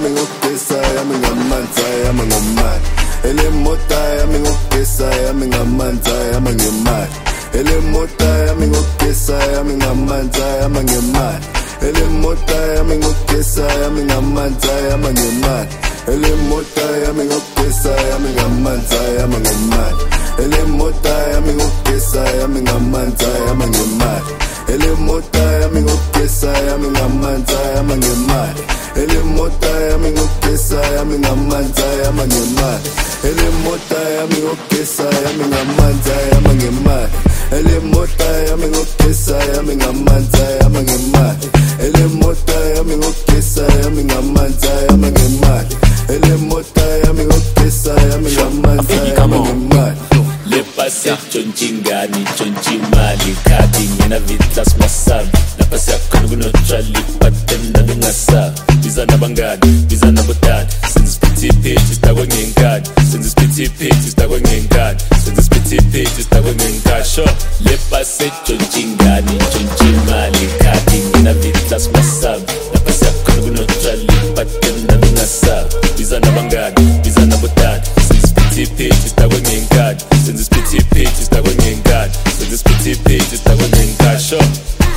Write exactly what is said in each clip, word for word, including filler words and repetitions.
yami ngogesa yami ngamanzi yami ngomali ele mota yami ngogesa yami ngamanzi yami ngemali ele mota yami ngogesa yami ngamanzi yami ngemali ele mota yami ngogesa yami ngamanzi yami ngemali ele mota yami ngogesa yami ngamanzi yami ngemali ele mota yami ngogesa yami ngamanzi yami ngemali ele mota yami ngogesa yami ngamanzi yami ngemali ele mota yami ngogesa yami ngamanzi yami ngemali ele mota yami ngogesa yami ngamanzi yami ngemali ele mota yami ngogesa yami ngamanzi yami ngemali ele mota yami ngogesa yami ngamanzi yami ngemali ele mota yami ngogesa yami ngamanzi yami ngemali le pase chonchingani chonchimali kati ngena vitlas masabi la pase akhono kunotrali patenda ngasa biza nabangani biza nabotani since spiti pitch istakwe ngenkani since spiti pitch istakwe ngenkani since spiti pitch istakwe ngenkani sure le pase chonchingani chonchimali kati ngena vitlas masabi la pase akhono kunotrali patenda ngasa biza nabangani biza nabotani since spiti pitch istakwe ngenkani since spiti pitch istakwe ngenkani since spiti pitch istakwe ngenkani sure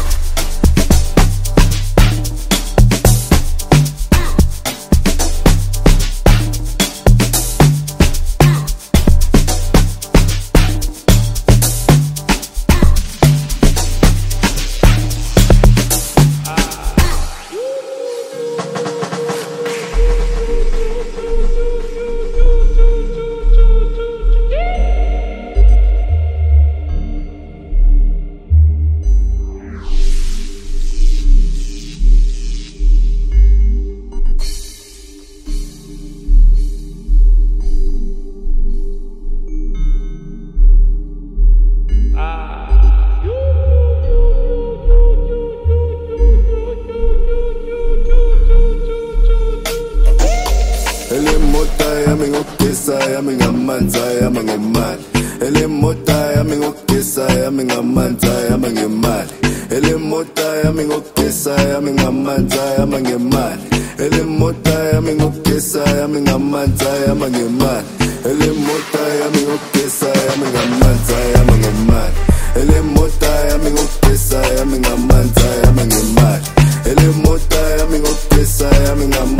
ele mota yami ngogesa yami ngamanzi yami ngemali ele mota yami ngogesa yami ngamanzi yami ngemali ele mota yami ngogesa yami ngamanzi yami ngemali ele mota yami ngogesa yami ngamanzi yami ngemali ele mota yami ngogesa yami ngamanzi yami ngemali ele mota yami ngogesa yami ngamanzi yami ngemali ele mota yami ngogesa yami ngamanzi